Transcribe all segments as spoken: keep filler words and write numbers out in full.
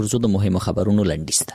ورزو د مهمو خبرونو لنډیسته.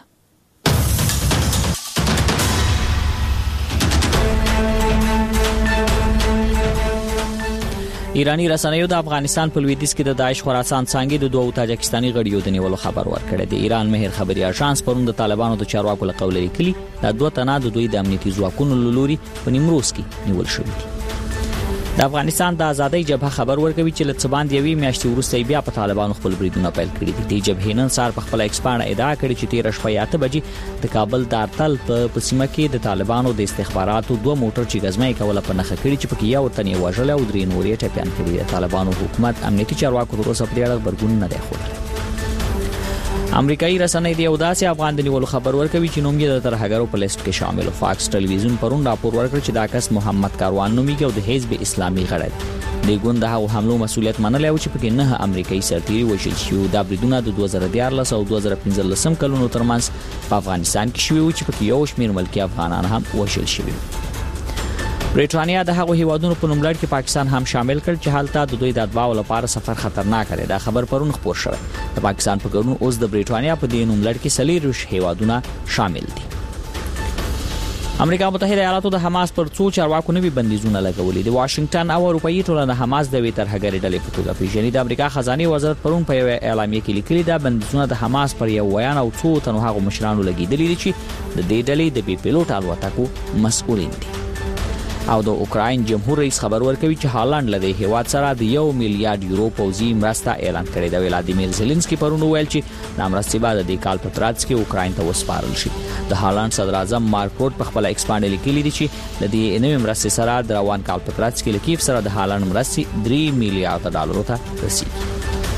ایرانی رسنیو د افغانستان په لویدیځ کې د داعش خراسان څنګه د دوه تاجکستاني غړیو د نیولو خبر ورکړی دی. ایران مهر خبري اژانس پرون د طالبانو د چارواکو له قوله لیکلي د دوه تنه د دوی د امنیتي ځواکونو لوري په نیمروز کې نیول شوی دی. د افغانستان د ازادۍ جبهه خبر ورکوي چې له څبان دی وی میاشتې وروسته بیا په طالبانو خپل بریدونه پیل کړي دي. د جبهې نن سار په خپل ایکسپانډ ادعا کړې چې تیر شپه اته بجې د کابل د ارتل په سیمه کې د طالبانو د استخباراتو دوه موټر چې غزمه کوله په نخښه کړي چې پکې یو تنې وژل او درې نورې ټپيان کړي. د طالبانو حکومت امنیتي چارواکو تر اوسه په دې اړه خبرګون نه دی خوړلی. امریکایي رسنۍ د یو داسې افغان د نیولو خبر ورکوي چې نوم یې د ترهګرو په لیست کې شامل. فاکس ټلویزیون پرون راپور ورکړ چې دا کس محمد کاروان نومېږي او د حزب اسلامي غړی دی. د ګوند هغه حملو مسولیت منلی و چې پکې نه امریکایي سرتیري وژل شوي. دا بریدونه د دوه زره دیارلس او دوه زره پنځلسم کلونو ترمنځ په افغانستان کې شوي و چې پکې یو شمېر ملکي افغانان هم وژل شوي. برېټانیا د هغو هیوادونو په نوملړ کې پاکستان هم شامل کړ چې حالت د دوی د اتباعو لپاره سفر خطرناک دی. دا خبر پرون خپور شوی. د پاکستان په ګډون اوس د برېټانیا په دې نوملړ کې څلور هیوادونه شامل دي. امریکا متحده ایالاتو د حماس پر څو چارواکو نوي بندیزونه لګولي. د واشنگټن او اروپאי ټولنه حماس د وی ترهګرۍ ډلې په توګه پیژني. د امریکا خزانه وزارت پرون په یو اعلامیه کې لیکلي دا بندیزونه د حماس پر یو ویان او څو تنو هغو مشرانو لګیدلي دي چې د دې ډلې د بي پيلوټ الوتکو مسؤلین دي. او د اوکراین جمهور رئیس خبر ورکوي چې هالند له هیواد سره د یو میلیارډ یورو پوځي مرسته اعلان کړې ده. ولادیمیر زيلنسکي پرون ویل چې د مرستې بعد د کال په ترڅ کې اوکراین ته وسپارل شي. د هالند صدر اعظم مارک روت په خپل ایکسپانډ لیکلي دي چې د دې نوې مرستې سره د روان کال په ترڅ کې لکیف سره د هالند مرستې درې میلیارډ ډالر ته رسیدي.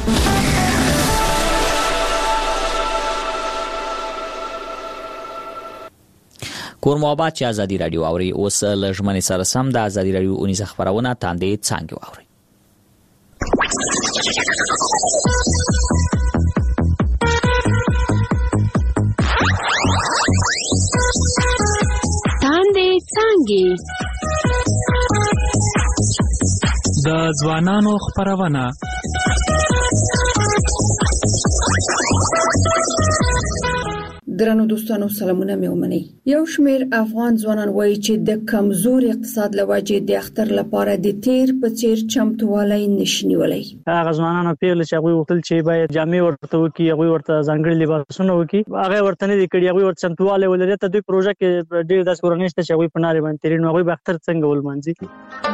کور محبت چې ازادي رادیو اوري اوس لږمنې سره سم د ازادي رادیو اونیزه خبرونه تاندې څنګه اوري. تاندې څنګه د ځوانانو خبرونه. درنو دوستانو سلامونه مې ومنئ. یو شمېر افغان ځوانان وایي چې د کمزور اقتصاد لوجې د اختر لپاره د تیر په څیر چمتووالی نشنیولای. هغه ځوانانو پیل چې هغه وختل چې باید جامع ورته وکي، هغه ورته ځانګړي لباسونه وکي، هغه ورته نه دي کړی، هغه ورته چمتووالی ولري. ته دوی پروژه کې ډېر داس کورنۍ شته چې هغه په ناري باندې تیرینو هغه به اختر څنګه ولمانځي.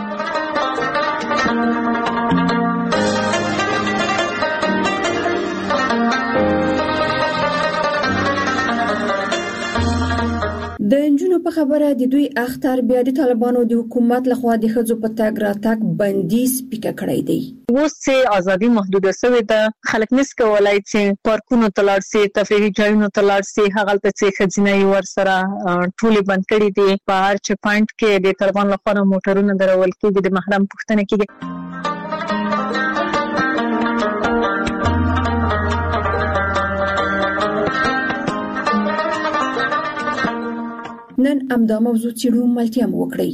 د انجونو په خبره د دوی اختر بیا د طالبانو د حکومت لخوا د ښځو په تګ راتګ بندیز پیکه کړی دی. اوس چې ازادي محدوده شوې ده، خلک نس کولای چې پارکونو ته لاړ شي، تفریحي ځایونو ته لاړ شي، هغه ته چې خزینه ور سره ټولې بند کړي دي. په هر چ پوینټ کې د طالبان لخوا موټرونه درول کېږي، د محرم پوښتنه کېږي. نن امدا موضوع څیړو ملتیا مو وکړئ.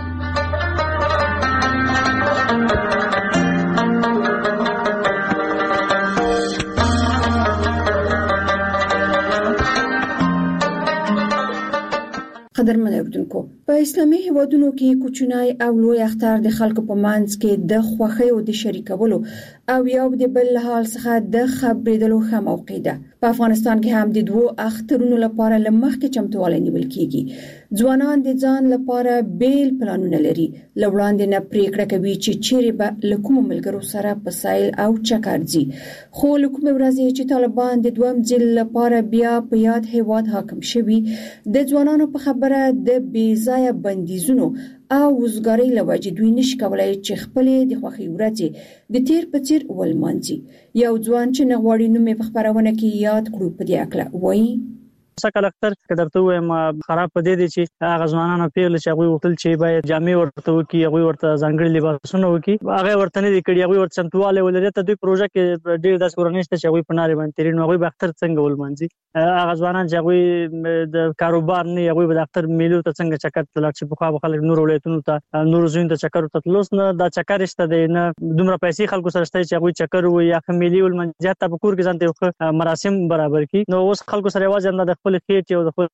قدرمن اوریدونکو، په اسلامي هیوادونو کې کوچنی او لوی اختر د خلکو په منځ کې د خوښۍ او د شریکولو او یو د بل حال څخه د خبرېدلو ښه موقع ده. په افغانستان کې هم د دوو اخترونو لپاره لمخکې چمتووالی نیول کیږي. ځوانان د ځان لپاره بیل پلانونه لري. لوړاندې نه پریکړه کوي چې چیرې به له کومو ملګرو سره په سایل او چکر ځي. خو له کومې ورځې چې طالبان د دویم ځل لپاره بیا په یاد هیواد حاکم شوي، د ځوانانو په خبره د بې ځایه بندیزونو او وزګارۍ له وجې دوی نشي کولای چې خپلې د خوښۍ ورځې د تیر په څیر ولمانځي. یو ځوان چې نه غواړي نوم یې په خپرونه کې یاد کړو په دې اړه وایي: سکه اختر کدرته وایم خراب پدې دي چې هغه ځوانانو پیغل چې هغه وکړل چې باید جامع ورته وکي هغه ورته ځانګړي لباسونه وکي هغه ورته نه دي کړي هغه ورته سمتواله ولري ته دوی پروژه کې ډیر داس ورنيشته چې هغه پناره باندې ترين هغه به اختر څنګه ولمنځي هغه ځوانان چې هغه د کاروبار نه هغه به اختر میلو ته څنګه چکر تلل چې په خو خلک نور ولایتونو ته نور زوین ته چکر ته تلوس نه دا چکر شته دی نه دومره پیسې خلکو سره شته چې هغه چکر وي یا خمیلی ولمنځي ته په کور کې ځانته مراسم برابر کی نو اوس خلکو سره واځي نه د خپل خېټ او د خپل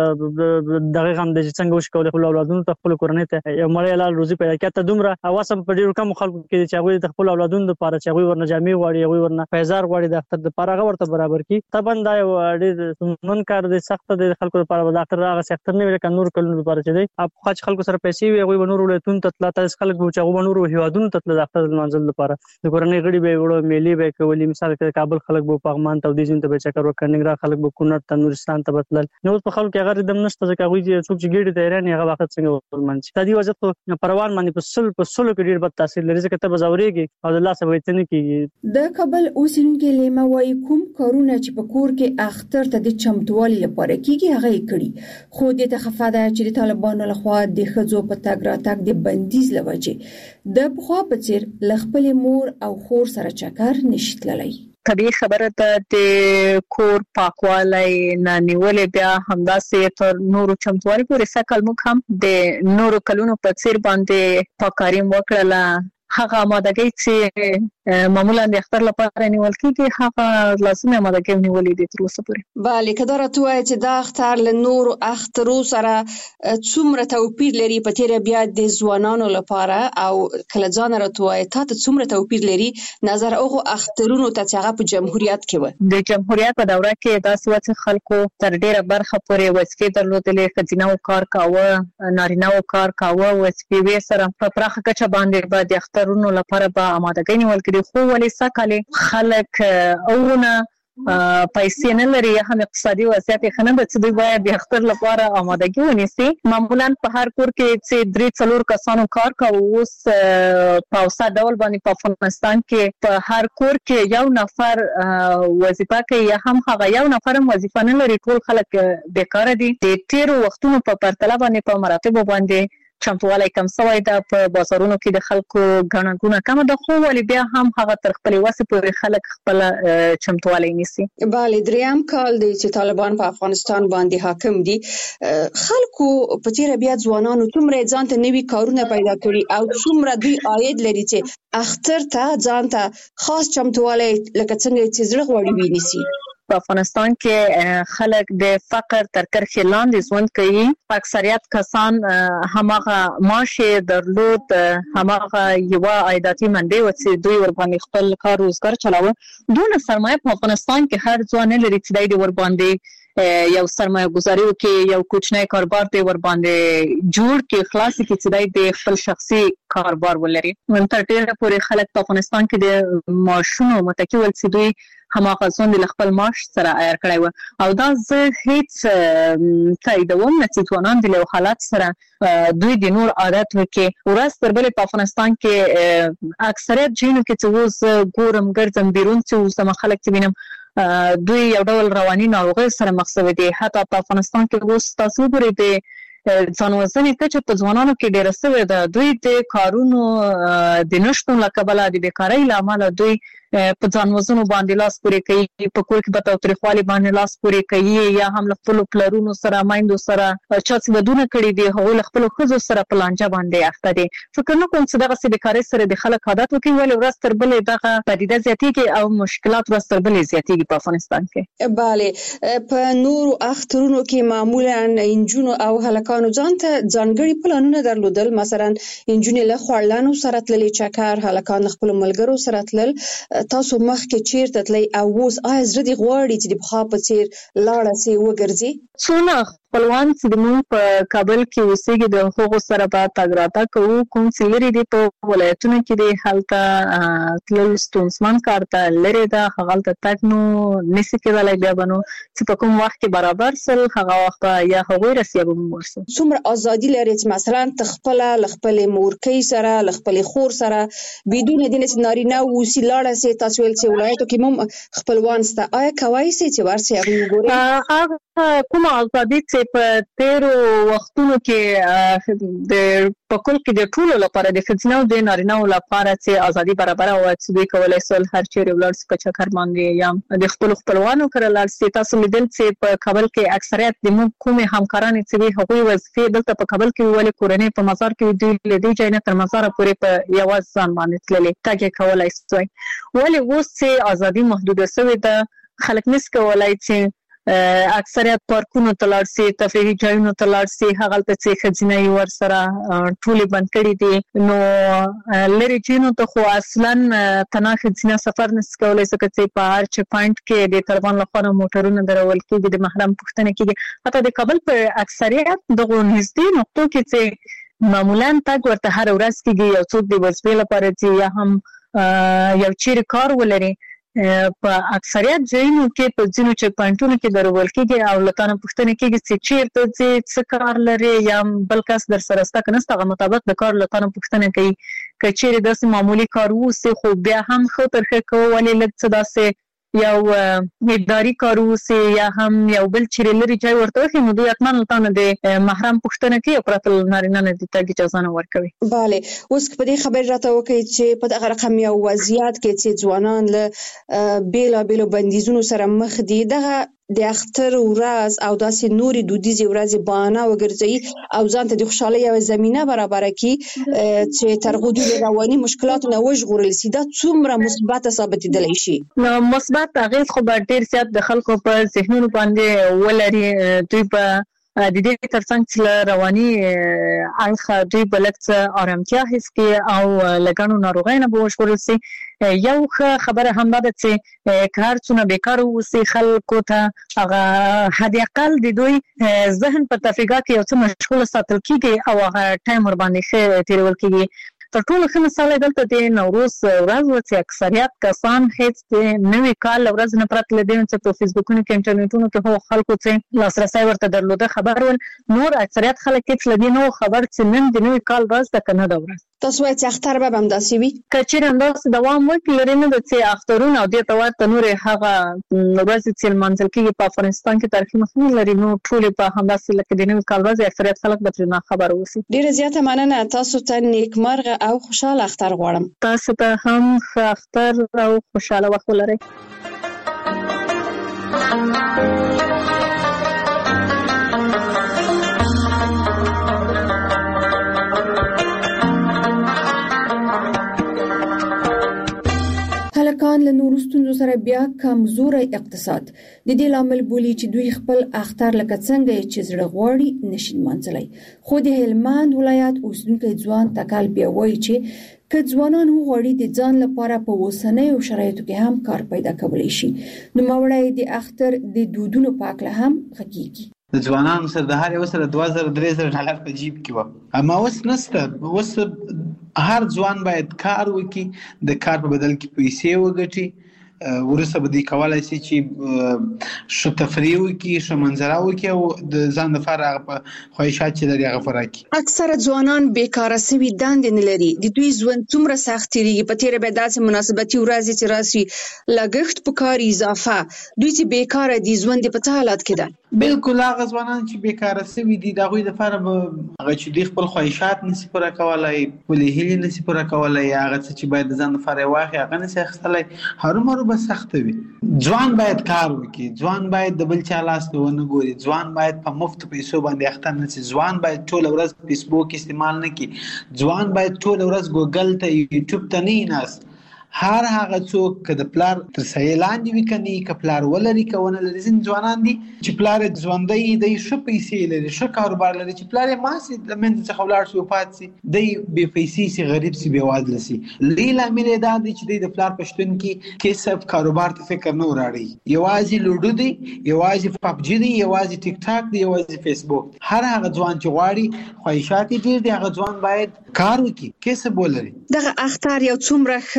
دغه غم د څنګه وشکول خپل اولادونو ته خپل کورنۍ ته یو مړی لال روزي پیدا کړه دومره اوسم په ډیرو کم خلکو کې چې هغه د خپل اولادونو لپاره چې هغه ورنه جامع غواړي هغه ورنه پیزار غواړي د اختر د لپاره هغه ورته برابر کی تبن دا یو ډیر نن کار د سخت د خلکو لپاره د اختر هغه سختر نه ویل ک نور کلونو لپاره چې دی اپ خاص خلکو سره پیسې وي هغه نور ولایتون ته تل تاسو خلک به چې هغه نور هیوادونو ته تل د اختر منځل لپاره د کورنۍ غړي به وړو میلي به کولی مثال کې کابل خلک به پغمان ته د دې ته به چکر وکړنګرا خلک به کونړ ته نورستان ته بتل نو په خلکو کې هغه دم نشته چې هغه چې څوک چې ګډي ته ایران هغه وخت څنګه ولمنځي تدي وجه ته پروان باندې په سل په سلو کې ډیر بد تاثیر لري چې ته بزاوريږي او الله سبحانه وتعالى کې د کابل اوسنګي لیمه وای کوم کارونه چې په کور کې اختر ته د چمتوالي لپاره کیږي هغه کړي خو د تخفاده چې د طالبانو لخوا د خځو په تګ راتګ د بندیز لوجه د بخوا په چیر لخپل مور او خور سره چکر نشټللی طبيعي خبره ده د کور پاکوالی نه نیولې بیا همداسې تر نورو چمتوالي پورې سکل موږ هم د نورو کلونو په څیر باندې پاکاریم وکړله هغه آمادګي چې معمولا د اختر لپاره نیول کیږي هغه لازمه آمادګي نیولې دي تر اوسه پورې. بله کدار ته وایي چې دا اختر له نور اخترو سره څومره توپیر لري په تیر بیا د ځوانانو لپاره او کله ځان راته وایي ته څومره توپیر لري نظر هغه اخترونو ته چې هغه په جمهوریت کې و. د جمهوریت په دوره کې داسې و چې خلکو تر ډیره برخه پورې وظیفې درلودلې ښځینه کار کاوه نارینه کار کاوه وظیفې سره په پراخه کچه باندې به د اخترونو لپاره به آمادګي نیول کړي خو ولې سکهاله خلک اورونه پیسې نه لري هم اقتصادي وضعیت خنه به چې دوی باید د اختر لپاره آمادګي ونیسي معمولا په هر کور کې چې درې څلور کسانو کار کوي اوس په اوسه ډول باندې په افغانستان کې په هر کور کې یو نفر وظیفه کوي یا هم هغه یو نفر هم وظیفه نه لري ټول خلک بیکاره دي د تیرو وختونو په پرتله باندې په مراتب باندې چمتووالی کم سوی ده په بازارونو کې د خلکو ګڼه ګونه کم ده خو ولې بیا هم هغه تر خپل وسه پورې خلک خپل چمتووالی نیسي. بله دریم کال دی چې طالبان په افغانستان باندې حاکم دي خلکو په تیر بیا ځوانانو څومره ځان ته نوي کارونه پیدا کړي او څومره دوی عاید لري چې اختر ته ځان ته خاص چمتووالی لکه څنګه چې زړه غواړي وینیسي. په افغانستان کې خلک د فقر تر کرښې لاندې ژوند کوي اکثریت کسان هماغه معاش درلود هماغه یو عایداتي منبع و چې دوی ور باندې خپل کار روزګار چلاوه دونه سرمایه په افغانستان کې هر ځوان لري چې دوی ور باندې یو سرمایه گذاري وکړي یو کوچنی کاروبار دی ور باندې جوړ کې خلاص کې چې دوی د خپل شخصي کاروبار ولري نن تر ډیره پورې خلک په افغانستان کې د معاشونو متکی ول چې دوی هماغه ځون د خپل معاش سره عیار کړی و او دا زه هیڅ تاییدوم نه چې ځوانان د له حالات سره دوی د نور عادت وکړي ورځ تر بلې په افغانستان کې اکثریت جنو کې چې اوس ګورم ګرځم بیرون چې اوس د خلک چې وینم دوی یو ډول رواني ناروغي سره مخ شوي دي حتی په افغانستان کې اوس تاسو ګورئ د ځانوژنې کچه په ځوانانو کې ډېره سوې ده دوی د کارونو د نشټون له کبله د بیکارۍ له امله دوی په ځانوژنو باندې لاس پورې کوي په کور کې به تاوتریخوالي باندې لاس پورې کوي یا هم له خپلو پلرونو سره میندو سره چا چې ودونه کړي دي هغوی له خپلو ښځو سره په لانجه باندې اخته دي فکر نه کوم چې دغسې بیکارۍ سره د خلک عادت وکړي ولې ورځ تر بلې دغه پدیده زیاتېږي او مشکلات ورځ تر بلې زیاتېږي په افغانستان کې. بله په نورو اخترونو کې معمولا انجونو او هلکانو ځان ته ځانګړي پلانونه درلودل مثلا انجونې له خوړلانو سره تللې چکر هلکان له خپلو ملګرو سره تلل تاسو مخکې چیرته تللی او اوس آیا زړه دې غواړي چې د پخوا په څیر لاړه سي وګرځي؟ څونه خپلوان چې موږ په کابل کې اوسېږي د هغو سره به تګ راتګ کوو کوم چې لرې دي په ولایتونو کې دي هلته تلل ستونزمن کار ته لرې ده هغلته تګ نو نشي کېدلی بیا به نو چې په کوم وخت کې برابر سل هغه وخت به یا هغوی رسي یا به موږ ورسو. څومره ازادي لري چې مثلا ته خپله له خپلې مورکۍ سره له خپلې خور سره بدون دې نه چې نارینه اوسي لاړه سي تاسو ویل چې ولایتو کې هم خپلوان سته آیا کولی سئ چې ورسئ هغوی وګورئ؟ کومه ازادي چې په تیرو وختونو کې د پکول کې د ټولو لپاره د ښځینه او د نارینه لپاره چې ازادي برابر او چې دوی کولای شول هر چیرې ولاړ شي په چکر باندې یا د خپل خپلوانو کړه لاړ شي. تاسو لیدل چې په کابل کې اکثریت د موږ کومې همکاران چې هغوی وظیفې دلته په کابل کې ولې کورنۍ په مزار کې دوی لیدي چې نه تر مزار پورې په یوازې ځان باندې تللي تاکي کولای شي. ولې اوس چې ازادي محدوده شوې ده خلک نس کولای چې اکثریت پارکونو ته لاړ شي تفریحي ځایونو ته لاړ شي هغه ته چې ښځینه ور سره ټولې بند کړي دي نو لری چینو ته خو اصلا تنه ښځینه سفر نس کولای شي چې په هر چ پوینټ کې د طالبان لخوا موټرونه درول کېږي د محرم پوښتنه کېږي. حتی د کابل په اکثریت دغه نږدې نقطو کې چې معمولا تاګ ورته هر ورځ کېږي یو څوک د وظیفې لپاره چې یا هم یو چیرې کار ولري په اکثریت ځایونو کې په ځینو چک پوینټونو کې درول کېږي او لکانه پوښتنه کېږي چې چیرته چې څه کار لري یا بل کس در سره ستا کنه ستغه مطابق د کار لکانه پوښتنه کوي که چیرې داسې معمولی کار ووسي خو بیا هم خو ترخه کوو ولې لږ څه داسې یو اداري کار ووسي یا هم یو بل چیرې لري ځای ورته وښي نو دوی حتما لکانه د محرم پوښتنه کوي او پرته نارینه نه د تګ اجازه نه ورکوي. بله اوس په دې خبر راته وکړئ چې په دغه رقم یو وضعیت کې چې ځوانان له بیلابیلو بندیزونو سره مخ دي دغه د اختر ورځ او داسې نوري دودیزې ورځې بهانه وګرځي او ځان ته د خوشحالۍ یوه زمینه برابره کړي چې تر هغو دوی د رواني مشکلاتو نه وژغورل شي دا څومره مثبته ثابتېدلی شي؟ نو مثبت اغېز خو به ډېر زیات د خلکو په ذهنونو باندې ولري. دوی به د دې ترڅنګ چې رواني اړخ دوی به لږ څه ارامتیا حس کړي او له ګڼو ناروغیو نه به وژغورل شي. یو ښه خبره هم ده چې که هر څونه بیکاره واوسي خلکو ته هغه حد اقل د دوی ذهن په تفریحات کې یو څه مشغوله ساتل کېږي او هغه ټایم ورباندې ښه تېرول کېږي. تر ټولو ښه مثال دلته د نوروز ورځ و چې اکثریت کسان هیڅ د نوي کال ورځ نه پرته له دې چې په فیسبوکونو کې انټرنیټونو کې هغو خلکو چې لاسرسی ورته درلوده خبر ول نور اکثریت خلک هیڅ له دې نه خبر چې نن د نوي کال ورځ ده که نه ده ورځ. تاسو وایئ چې اختر به همداسې وي؟ که چېرې همداسې دوام وکړي لري نه ده چې اخترونه او دې ته ورته نورې هغه ورځې چې لمانځل کېږي په افغانستان کې تاریخي مخینه لري نو ټولې په همداسې لکه د نوي کال ورځې اکثریت خلک به ترې ناخبره اوسي. ډېره زیاته مننه. تاسو ته نیکمرغه او خوشحاله اختر غواړم. تاسو ته هم ښه اختر او خوشحاله وخت ولرئ. هلکان له نورو ستونزو سره بیا کمزوری اقتصاد د دې لامل بولي چې دوی خپل اختر لکه څنګه چې زړه غواړي نشي لمانځلی. خو د هلمند ولایت اوسیدونکی ځوان تکل بیا وایي چې که ځوانان وغواړي د ځان لپاره په اوسنیو شرایطو کې هم کار پیدا کولی شي. نوموړی د اختر د دودونو په هکله هم غږیږي. د ځوانانو سره د هر یو سره دوه زره درې زره ډالر په جیب کې وه اما اوس نشته. اوس هر ځوان باید کار وکړي د کار په بدل کې پیسې وګټي وروسته به دوی کولی شي چې ښه تفریح وکړي ښه منظره وکړي او د ځان لپاره هغه په خواهشات چې لري هغه پوره کړي. اکثره ځوانان بیکاره سوي دندې نه لري. د دوی ژوند څومره سخت تېرېږي. په تېره بیا داسې مناسبتي ورځې چې راشي لګښت په کار اضافه دوی چې بیکاره دي ژوند یې په څه حالت کې ده؟ بالکل هغه ځوانان چې بیکاره سوي دي د هغوی لپاره به هغه چې دوی خپل خواهشات نشي پوره کولی خپلې هیلې نشي پوره کولی هغه څه چې باید د ځان لپاره یې واخلي هغه نشي اخیستلی هرومرو به سخته وي. ځوان باید کار وکړي. ځوان باید د بل چا لاس ته ونه ګوري. ځوان باید په مفتو پیسو باندې اخته نه شي. ځوان باید ټوله ورځ فیسبوک استعمال نه کړي. ځوان باید ټوله ورځ ګوګل ته یوټیوب ته نه ناست. هر هغه څوک که د پلار تر سایې لاندې وي که نه که پلار ولري که ونه لري. ځینې ځوانان دي چې پلار یې ژوندی دی ښه پیسې لري ښه کاروبار لري چې پلار یې مات شي له منځه څخه ولاړ شي وفات شي دی بې پیسې شي غریب شي بېوزله شي. لوی لامل یې دا دی چې دی د پلار په شتون کې کسب کاروبار ته فکر نه وراړي. یوازې لوډو دی یوازې پبجي دی یوازې ټیک ټاک دی یوازې فیسبوک. هر هغه ځوان چې غواړي خواهشات یې ډېر دي هغه ځوان باید کار وکړي کسب ولري. دغه اختر یو څومره ښه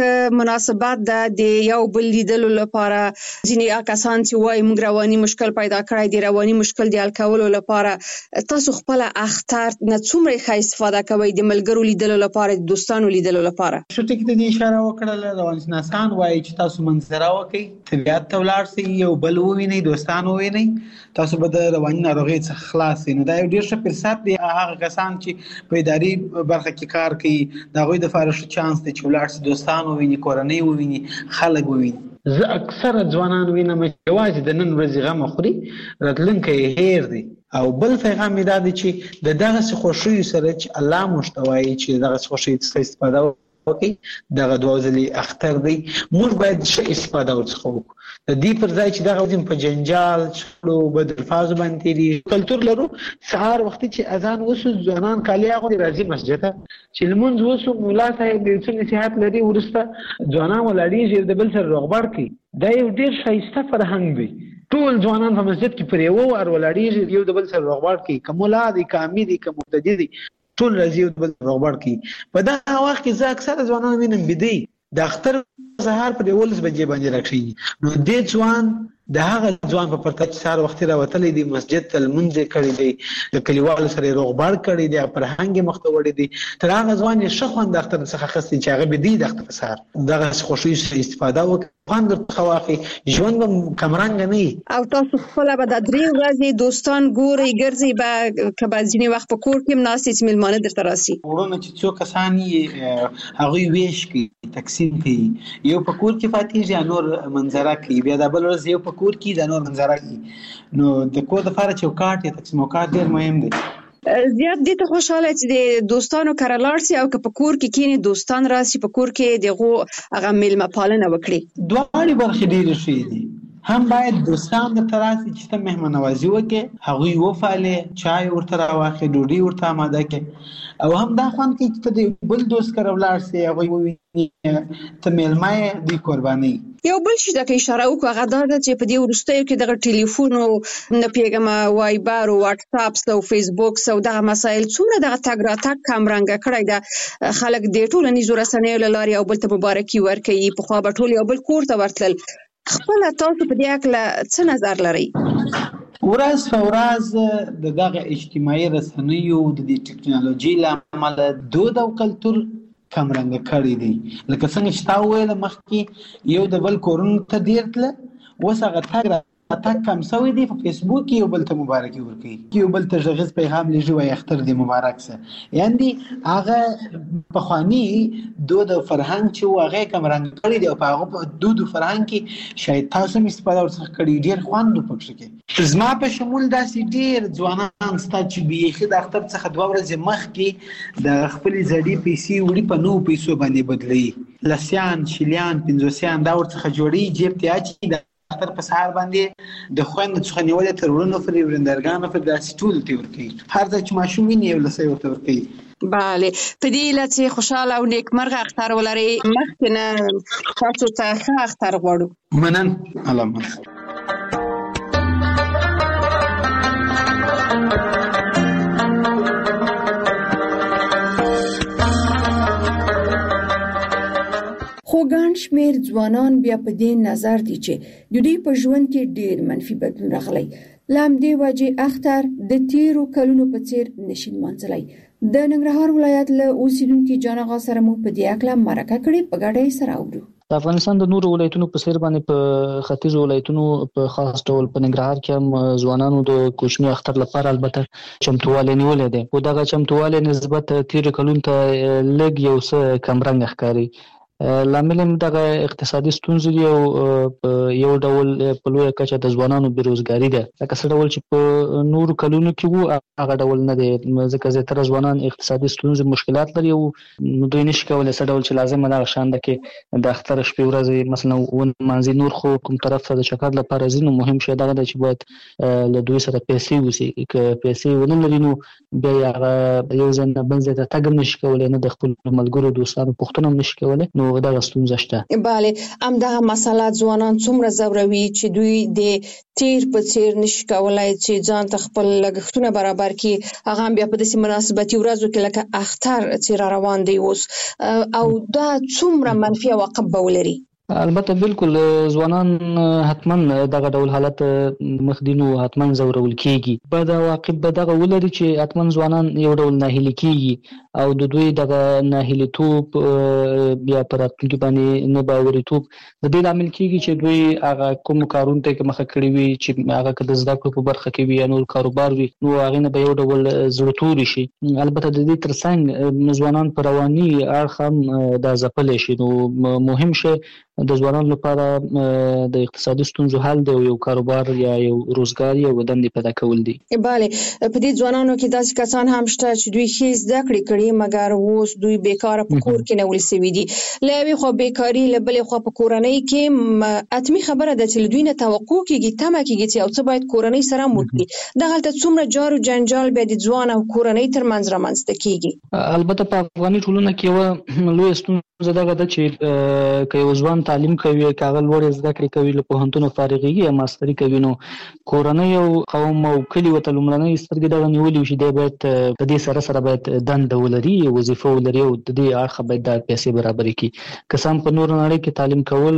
مناسبات د یو بل لیدلو لپاره ځینې کسان چې وایي موږ رواني مشکل پیدا کړی دی، رواني مشکل د حل کولو لپاره تاسو خپل اختر نه څومره ښه استفاده کوئ د ملګرو لیدلو لپاره، د دوستانو لیدلو لپاره؟ شو ټکی ته اشاره وکړه، روانشناسان وایي چې تاسو منظره وکړئ، طبیعت ته ولاړ شئ، یو بل ووینئ، دوستان ووینئ، تاسو به د رواني ناروغۍ څخه خلاص شئ. نو دا یو ډېر ښه فرصت دی. هغه کسان چې په اداري برخه کې کار کوي د هغوی دپاره ښه چانس دی چې ولاړ شي، دوستان وویني، کورنۍ وویني، خلک وویني. زه اکثره ځوانان وینم چې یوازې د نن ورځې غم خوري، راتلونکی یې هیر دی. او بل پیغام یې دا دی چې د دغسې خوښیو سره چې الله موږ ته وایي چې دغسې خوښیو څخه استفاده وکړئ، دغه دوه ځلې اختر دی، موږ باید ښه استفاده ورڅخه وکړو. د دې پر ځای چې دغه ځین په جنجال، شخړو، بد الفاظو باندې تېرېږي. کلتور لرو، سهار وختي چې اذان وسو ځوانان کالي اغوندي راځي مسجد ته، چې لمونځ وسو ملا صاحب یو څه نصیحت لري، وروسته ځوانان ولاړېږي د بل سره روغبړ کوي. دا یو ډېر ښایسته فرهنګ دی. ټول ځوانان په مسجد کې پر یوه ور ولاړېږي، یو د بل سره روغبړ کوي، که ملا دی، که امیر دی، که مقتدي دی، ټول راځي یو د بل سره روغبړ کوي. په دغه وخت کې زه اکثره ځوانان وینم بیده د اختر سهار په یولس بجې باندې راکښېني. نو دې ځوان د هغه ځوان په پرتله چې سهار وختي راوتلی دی، مسجد ته لمونځ یې کړی دی، د کلیوالو سره یې روغبړ کړی دی، فرهنګ یې مخ ته وړی دی، تر هغه ځوان یې ښه خوند د اختر څخه اخیستی چې هغه بیده د اختر سهار دغسې خوښیو څخه استفاده وکړي، خوند ورڅخه واخلي، ژوند به کمرنګه نه وي. او تاسو خپله به دا درې ورځې دوستان ګورئ، ګرځئ به، که به ځینې وخت په کور کې هم ناست یې چې مېلمانه درته راسي؟ وروڼه چې څو کسان یې هغوی ویش کوي، تقسیم کوي، یو په کور کې پاتېږي یا نور منظره کوي، بیا دا بل ورځ یو په کور کې دا نور منظره کوي. نو د کور دپاره چوکاټ یا تقسیم اوقات ډېر مهم دی. زیات دې ته خوشحاله چې د دوستانو کره لاړ سي او که په کور کې کینې دوستان راسي، په کور کې دغو هغه میلمه پالنه وکړي. دواړې برخې ډېرې ښې دي. هم باید دوستان درته راسي چې ته مهمان نوازي وکړې، هغوی وپالې، چای ورته راواخلې، ډوډۍ ورته اماده کړې، او هم دا خوند کوي چې ته د بل دوست کره ولاړ سې، هغوی وویني ته میلمه یې، دوی قربانۍ. یو بل شي ته که اشاره وکړو هغه دا ده چې په دې وروستیو کې دغه ټلیفون او نه پوهېږمه وایبر او واټساپس او فیسبوکس او دغه مسایل څومره دغه تګ راتګ کمرنګه کړی ده. خلک د ټولنیزو رسنیو له لارې یو بل ته مبارکي ورکوي، پخوا به ټول یو بل کور ته ورتلل. خپله تاسو په دې هکله څه نظر لرئ؟ ورځ په ورځ د دغه اجتماعي رسنیو د دې ټکنالوژۍ له امله دود او کلتور کمرنګه کړی دی. لکه څنګه چې تا وویله مخکې یو د بل کورونو ته ډېر تله، اوس هغه تګ راتګ کم شوی دی. په فیسبوک کې یو بل ته مبارکي ورکوي، یو بل ته غږیز پیغام لېږي، وایي اختر دې مبارک شه. یعنې هغه پخواني دود او فرهنګ چې و هغه یې کمرنګه کړی دی، او په هغه په دود او فرهنګ کې شاید تاسو هم استفاده ورڅخه کړې، ډېر خوند و پکښې کې. زما په شمول داسې ډېر ځوانان شته چې بیخي د اختر څخه دوه ورځې مخکې د خپلې زړې پیسې وړي په نوو پیسو باندې بدلوي، لسیان، شلیان، پنځوسیان دا ورڅخه جوړوي، جیب ته یې اچوي، د اختر په سهار باندې د خویندو څخه نیولې تر وروڼو پورې، ورندرګانو پورې داسې ټولو ته یې ورکوي. هر ځای چې ماشوم ویني یو لسی ورته ورکوي. بله، په دې هیله چې خوشحاله او نیکمرغه اختر ولرئ. مخکې نه تاسو ته ښه اختر غواړو. منن. الله منن. خو ګڼ شمېر ځوانان بیا په دې نظر دي چې د دوی په ژوند کې ډېر منفي بدلون راغلی. له همدې وجې اختر د تیرو کلونو په څېر نشي لمانځلی. د ننګرهار ولایت له اوسیدونکي جان آغا سره مو په دې هکله مرکه کړې، په ګډه یې سره اورو. د افغانستان د نورو ولایتونو په څېر باندې په ختیځو ولایتونو په خاص ډول په ننګرهار کې هم ځوانانو د کوچني اختر لپاره البته چمتووالی نیولی دی، خو دغه چمتووالی نسبت تیرو کلونو ته لږ یو څه کمرنګه ښکاري. لامل هم دغه اقتصادي ستونزې دي او یو ډول په لویه کچه د ځوانانو بېروزګاري ده. لکه څه ډول چې په نورو کلونو کې وو هغه ډول نه دی، ځکه زیاتره ځوانان اقتصادي ستونزې مشکلات لري او دوی نشي کولی څه ډول چې لازمه دغه شان ده کې د اختر شپې ورځې مثلا ونمانځي. نور خو کوم طرف ته د چکر لپاره ځي، نو مهم شی دغه دی چې باید له دوی سره پیسې وسي. که پیسې ونه لري نو بیا یې هغه یو ځای نه بل ځای ته تګ هم نشي کولی، نه د خپلو ملګرو دوستانو پوښتنه هم نشي کولی. نو نو دا ستونزه شته. bale همدغه مسله ځوانان څومره زوروي چې دوی د تیر په څیر نشي کولای چې ځان ته خپل لګښتونه برابر کړي، هغه بیا په داسې مناسبتي ورځو کې لکه اختر چې را روان دی اوس، او دا څومره منفي عواقب به ولري؟ البته بالکل ځوانان حتما دغه ډول حالت مخدینو حتما زورول کیږي. بعد عواقب به دغه ولري چې حتما ځوانان یو ډول ناهیلي کیږي او د دوی دغه ناهیلي توپ بیا پر راتلونکي باندې نه باوري توپ د دې لامل کیږي چې دوی هغه کوم کارونه ته مخه کړی وي چې هغه که د زده کړو په برخه کې وي یا نور کاروبار وي، نو هغه نه به یو ډول زړه توري شي. البته د دې ترڅنګ ځوانان پر رواني اړخ هم دا ځپلی شي. نو مهم شی د ځوانانو لپاره د اقتصادي ستونزو حل دی او یو کاروبار یا یو روزګار یا ودندې پیدا کول دي. bale په دې ځوانانو کې داسې کسان هم شته چې دوی ښې زده کړې کړي مګر اوس دوی بیکاره په کور کې نیول سوي دي. له یوې خوا بیکاري، له بلې خوا په کورنۍ کې حتمي خبره ده چې له دوی نه توقع کېږي، تمه کېږي چې یو څه باید کورنۍ سره هم وکړي. دغلته څومره جار و جنجال بیا د ځوان او کورنۍ ترمنځ رامنځته کېږي. البته په افغاني ټولنه کې یوه لویه ستونزه دغه ده چې که یو ځوان تعلیم کوي، کاغه لوړې زده کړې کوي، له پوهنتونو فارغېږي یا ماستري کوي، نو کورنۍ او قوم او کلي ورته لومړنۍ سترګې دغه نیولې وي چې دی باید په دې سره سره باید دنده ولري، وظیفه ولري او د دې اړخه باید دا پیسې برابرې کړي. که څه هم په نوره نړۍ کې تعلیم کول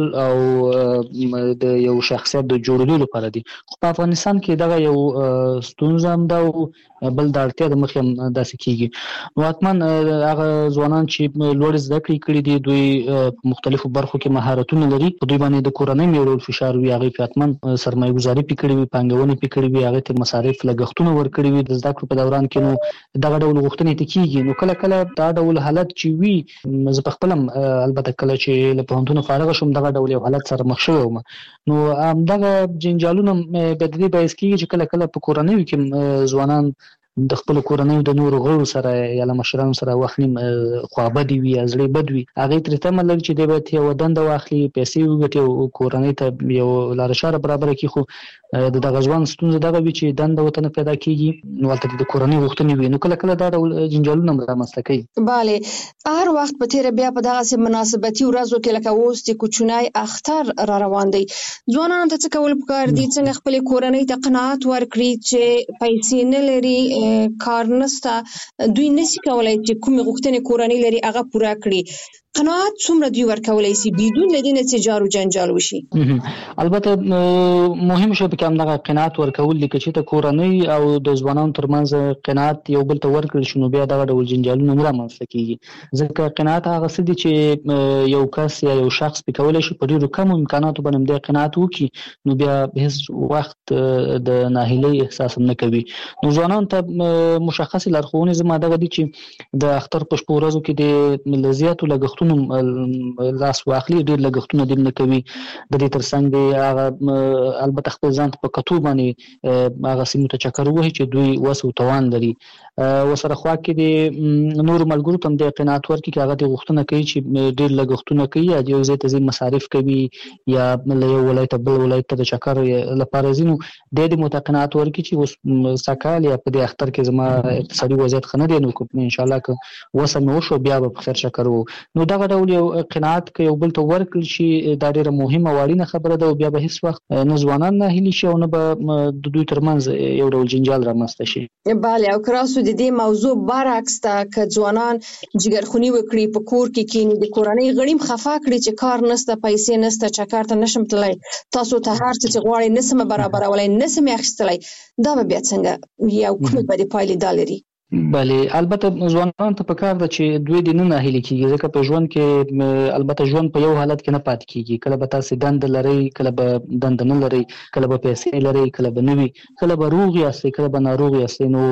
او د یو شخصیت د جوړېدو لپاره دي، خو په افغانستان کې دغه یو ستونزه هم ده او بل د اړتیا د مخې هم داسې کېږي. نو حتما هغه ځوانان چې لوړې زده کړې کړي دي دوی په مختلفو برخو کې مهارتونه لري، په دوی باندې د کورنۍ یو ډول فشار وي، هغې پې حتما سرمایه ګزاري پې کړې وي، پانګونې پې کړې وي، هغې ته مصارف لګښتونه ورکړي وي د زده کړو په دوران کې، نو دغه ډول غوښتنې ته کېږي. نو کله کله دا ډول حالت چې وي، زه په خپله هم البته کله چې له پوهنتونه فارغه شوم دغه ډول یو حالت سره مخ شوی وم، نو همدغه جنجالونه بیا د دې باعث کېږي چې کله کله په کورنیو کې ځوانان د خپل کورنۍ د نورو غړو سره یا له مشرانو سره وخت نیم خوابدي وي یا زړه بد وي، هغې ترې تمه لري چې دی باید یوه دنده واخلي، پیسې وګټي او کورنۍ ته یو لاره چاره برابره کړي. خو د دغه ځوان ستونزه دغه وي چې دنده ورته نه پیدا کېږي، نو هلته د کورنۍ غوښتنې وي، نو کله کله دا ډول جنجالونه هم رامنځته کوي. bale هر وخت په تیره بیا په دغسې مناسبتي ورځو کې لکه اوس د کوچنی اختر را روان دی، ځوانانو ته څه کول پکار دي؟ څنګه خپلې کورنۍ ته قناعت ورکړي چې پیسې نه لري، کار نسته، دوی نشي کولای چې کومې غوښتنې کورنۍ لري هغه پوره کړي؟ قناعت څومره دوی ورکولی شي بدون له دې نه چې جار و جنجال وشي؟ البته مهم شی پکې همدغه قناعت ورکول دي. که چېرته کورنۍ او د ځوانانو ترمنځ قناعت یو بل ته ورکړل شي، نو بیا دغه ډول جنجالونه نه رامنځته کېږي. ځکه قناعت هغه څه دي چې یو کس یا یو شخص پې کولی شي په ډېرو کمو امکاناتو باندې همدې قناعت وکړي، نو بیا هېڅ وخت د ناهیلۍ احساس هم نه کوي. نو ځوانانو ته مشخصې لارښوونې زما دغه دي چې د اختر په شپو ورځو کې د له زیاتو لګښتونو لاس واخلي، ډېر لګښتونه دې نه کوي. د دې ترڅنګ دی هغه البته خپل ځان ته په کتو باندې هغه سیمو ته چکر ووهي چې دوی وس او توان لري. ورسره خوا کې د نورو ملګرو ته هم د قناعت ورکړي چې هغه دې غوښتنه کوي چې ډېر لګښتونه کوي یا د یو ځای ته ځي مصارف کوي یا له یو ولایته بل ولایت ته د چکر لپاره ځي، نو دی دې ورته قناعت ورکړي چې اوس سږکال یا په دې اختر کې زما اقتصادي وضعیت ښه نه دی، نو انشاءالله که وسه مې وشو بیا به په خیر چکر وو. نو دغه ډول یو قناعت که یو بل ته ورکړل شي دا ډېره مهمه او اړینه خبره ده، او بیا به هېڅ وخت نه ځوانان ناهیلي شي او نه به د دوی ترمنځ یو ډول جنجال رامنځته شي. bale او که راسو د دې موضوع برعکس ته که ځوانان جګرخوني وکړي، په کور کې کښېني، د کورنۍ غړي هم خفه کړي چې کار نسته، پیسې نسته، چکر ته نشم تللی، تاسو ته هر څه چې غواړئ نسم برابرولی، نسم اخیستلی، دا به بیا څنګه یو کومې بدې پایلې دا لري؟ بله البته ځوانانو ته پکار ده چې دوی دې نه ناهیلي کېږي، ځکه په ژوند کې البته ژوند په یو حالت کې نه پاتې کېږي. کله به تاسې دنده لرئ، کله به دنده نه لرئ، کله به پیسې لرئ، کله به نه وي، کله به روغ یاستئ، کله به ناروغ یاستئ. نو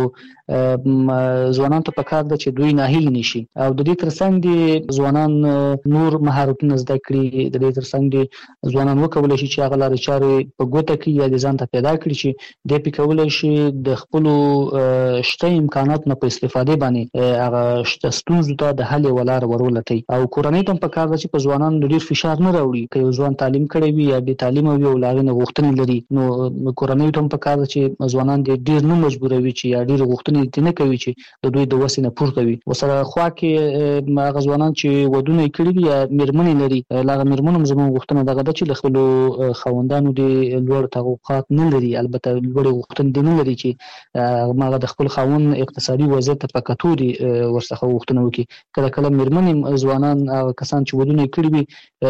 ځوانانو ته پکار ده چې دوی ناهیلي نه شي، او د دې ترڅنګ دې ځوانان نور مهارتونه زده کړي، د دې ترڅنګ دې ځوانان وکولی شي چې هغه لارې چارې په ګوته کړي یا دې ځان ته پیدا کړي چې دی پې کولی شي د خپلو شته امکاناتو ظرفیت نه په استفاده باندې هغه ستونزو ته د حل ولار ورولټي او کورنۍ ته په کار ده چې په ځوانانو ډیر فشار نه راوړي که یو ځوان تعلیم کړی وي یا د تعلیم او لاغې غوښتنې لري نو کورنۍ ته په کار ده چې ځوانان ډیر نه مجبوروي چې یا ډیر غوښتنې نه کوي چې د دوی د وسې نه پورته وي وسره خوا کې هغه ځوانان چې ودونه کړي دي یا میرمنې لري لاغه میرمنو زموږ غوښتنه دغه د چې د خپل خوندانو د لوړ توقعات نه لري البته لوړ غوښتنې نه لري چې ماغه د خپل خاون اقتصادي وضعیت په کتوري ورڅخه غوښتنه وکړي کله کله میرمنې ځوانان کسان چې ودونه کړي وي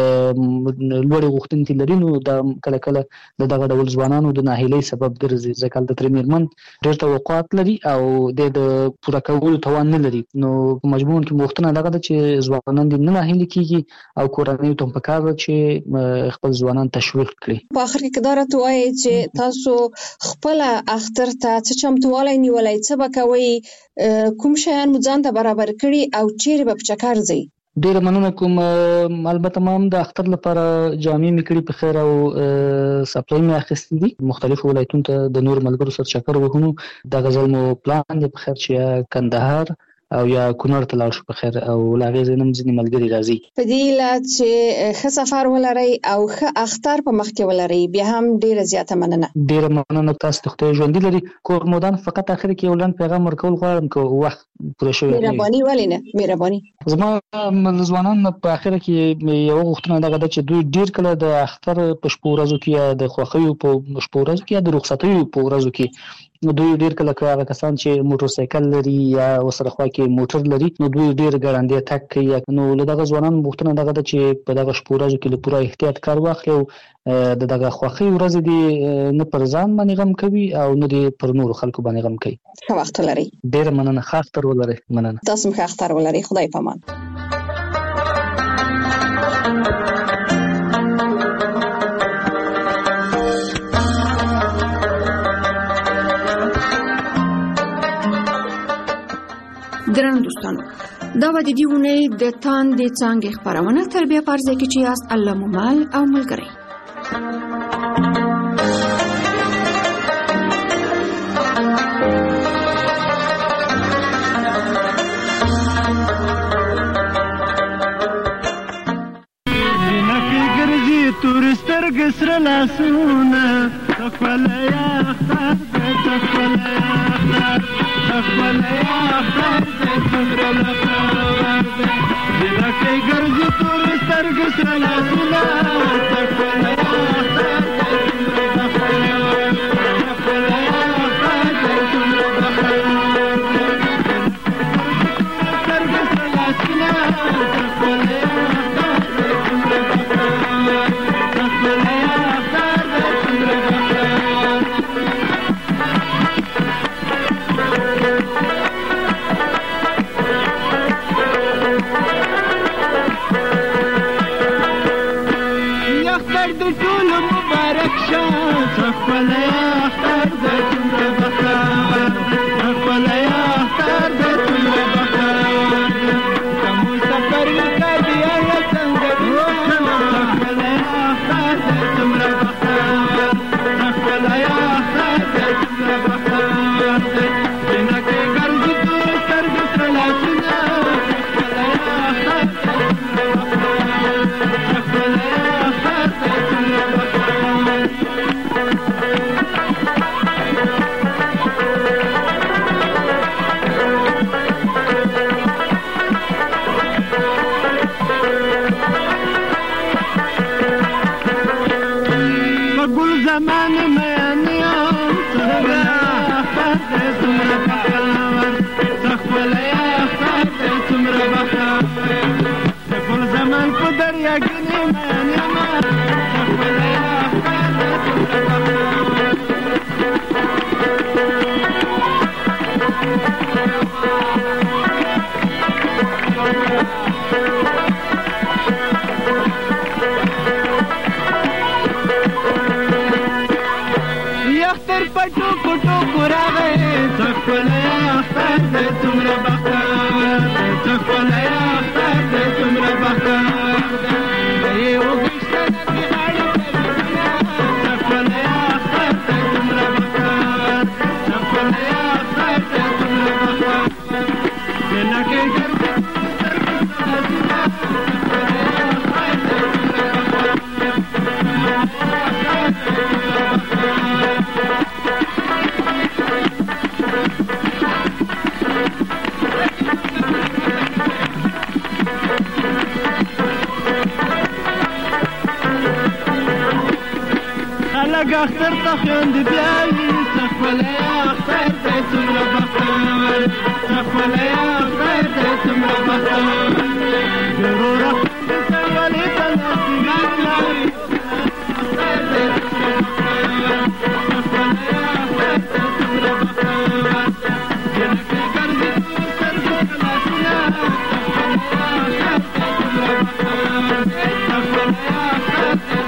لوړ غوښتنې لري نو د کله کله دغه ډول ځوانانو د ناهیلۍ سبب ګرځي ځکه د تر میرمن ډېر توقعات لري او د پوره کولو توان نه لري نو په مجموع کې غوښتنه دغه چې ځوانان د نه ناهیلي کیږي او کورنۍ ته په کار چې خپل ځوانان تشویق کړي په اخر کې دا راته وایي چې تاسو خپل اختر ته څه چمتووالی نیولای څه به کوئ کوم شیان مو ځان ته برابر کړي او چیرې به په چکر ځئ ډیر مننه کوم البته ما هم د اختر لپاره جامې مې کړې په خیر او سپلای مې اخیستې دي مختلفو ولایتونو ته د نور ملګرو سره چکر وهونو د غزل مو پلان دی په خیر چې کندهار او یا کونړ ته لاړ شو په خیر او لاغې زینم ځینې ملګري راځي په دې لات چې ښه سفر ولرئ او ښه اختر په مخ کې ولرئ بیا هم ډیره زیاته مننه ډیره مننه تاسو ته خدای ژوندي لري کور مودان فقط اخر کې یو لاند پیغام ورکول غواړم که وخت پوره شوی مهرباني ولې نه مهرباني زما ځوانان په اخر کې یو غوښتنه دغه ده چې دوی ډیر کله د اختر په شپو ورځو کې یا د خوښیو په شپو ورځو کې یا د رخصتیو په ورځو کې نو دوی ډیر کله هغه کسان چې موټر سایکل لري یا وسره خوا کې موټر لري نو دوی ډیر ګړندې تک کوي نو له دغه ځوانان غوښتنه دغه ده چې په دغه شپو ورځو کې له پوره احتیاط کار واخلي د دغه خوښي ورځ دي نه پر ځان باندې غم کوي او نه دي پر نور خلکو باندې غم کوي ښه وخت لري ډیر مننه ښه اختر ولرئ مننه تاسو ښه اختر ولرئ خدای پامان درنو دوستانو دا و د دې ونې د تاندې څانګې خپرونه تر بیا په ځای کې چې یاست الله مو مال او ملګری تورستر قصر لاسونه تقبل يا اختار تقبل يا اختار تقبل يا اختار تقبل الاختار دلك قرز تورستر قصر لاسونه تقبل يا اختار تقبل يا تقبل يا اختار تقبل الاختار تورستر قصر لاسونه تقبل يا اختر ته خوند بیایي څخپله اختر دی څومره بختور څخپله اختر دی څومره بختور ضروره خوند ته ولې ته نصیب لري اختر دی څومره بختور څخپله اختر دی څومره بختور جنکې ګرځي سترګو ته لاسونه څخپله اختر دی څومره بختور څخپله اختر دی